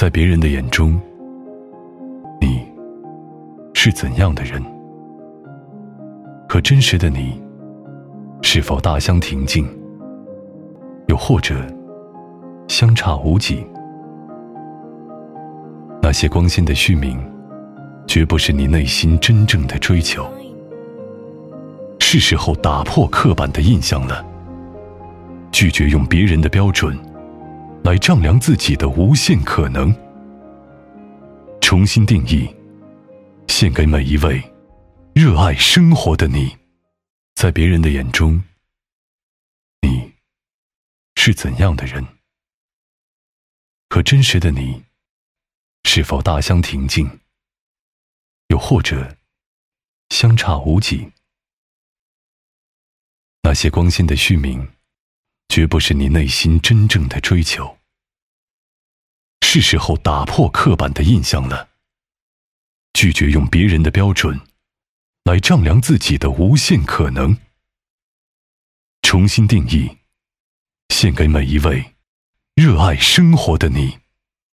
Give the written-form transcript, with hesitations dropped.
在别人的眼中，你是怎样的人？和真实的你是否大相庭径，又或者相差无几？那些光鲜的虚名，绝不是你内心真正的追求。是时候打破刻板的印象了，拒绝用别人的标准来丈量自己的无限可能，重新定义，献给每一位热爱生活的你。在别人的眼中，你是怎样的人？和真实的你是否大相庭径，又或者相差无几？那些光鲜的虚名，绝不是你内心真正的追求。是时候打破刻板的印象了，拒绝用别人的标准来丈量自己的无限可能，重新定义，献给每一位热爱生活的你。